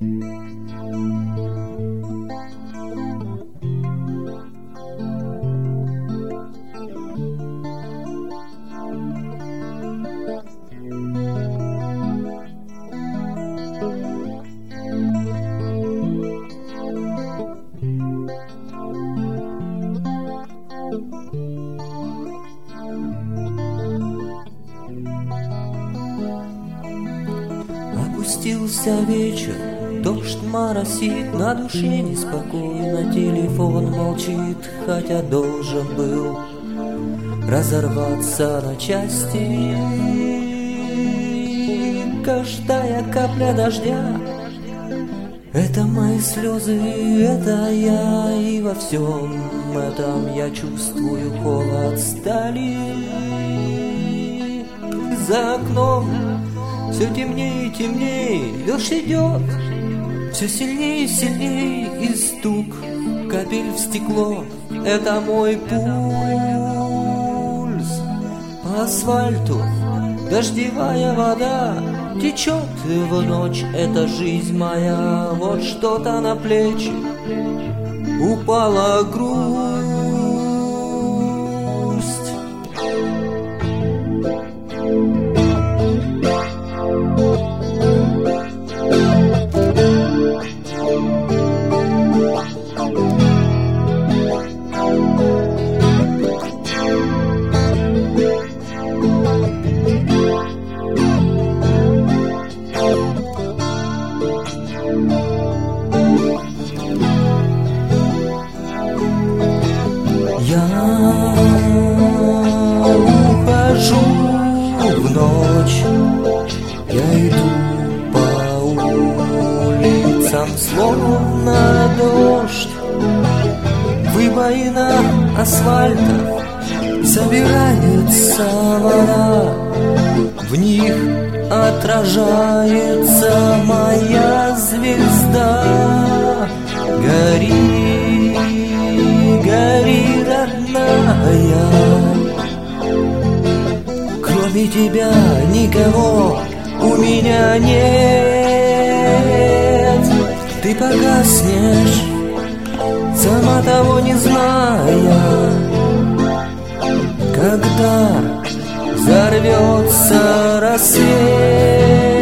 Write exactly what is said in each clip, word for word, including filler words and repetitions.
Опустился вечер, дождь моросит, на душе неспокойно, телефон молчит, хотя должен был разорваться на части. Каждая капля дождя — это мои слезы, это я, и во всем этом я чувствую холод стали. За окном все темнее и темнее, дождь идет все сильнее и сильнее, и стук капель в стекло — это мой пульс. По асфальту дождевая вода течет в ночь, это жизнь моя. Вот что-то на плечи упала грусть. Я ухожу в ночь, я иду по улицам, словно дождь. Выбоина асфальта, собирается вода, в них отражается моя звезда. Гори, гори, родная, кроме тебя никого у меня нет. Ты погаснешь, сама того не зная, когда взорвется рассвет.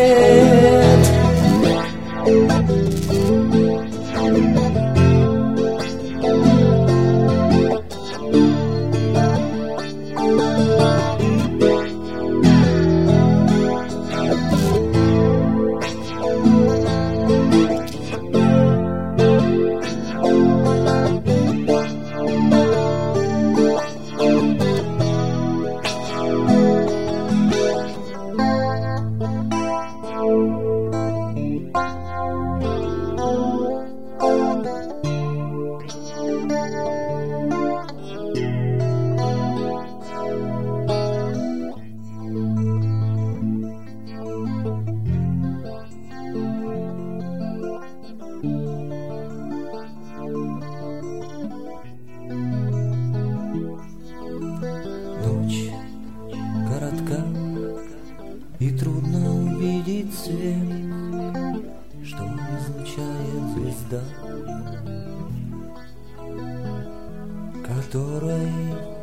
Ночь коротка, и трудно увидеть свет, что излучает звезда, которой